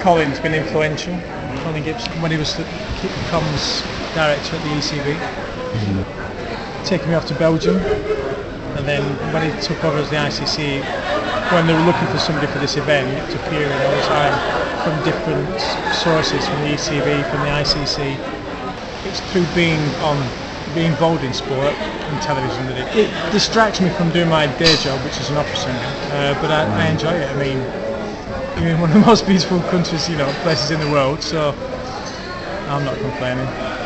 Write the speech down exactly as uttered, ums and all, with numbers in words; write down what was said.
Colin's been influential, Colin Gibson, when he was the comms director at the E C B, mm-hmm. taking me off to Belgium, and then when he took over as the I C C, when they were looking for somebody for this event, it was appearing all the time from different sources, from the E C B, from the I C C. It's through being on, being involved in sport and television that it, it distracts me from doing my day job, which is an opera singer, uh, but I, I enjoy it. I mean, you're in one of the most beautiful countries, you know, places in the world, so I'm not complaining.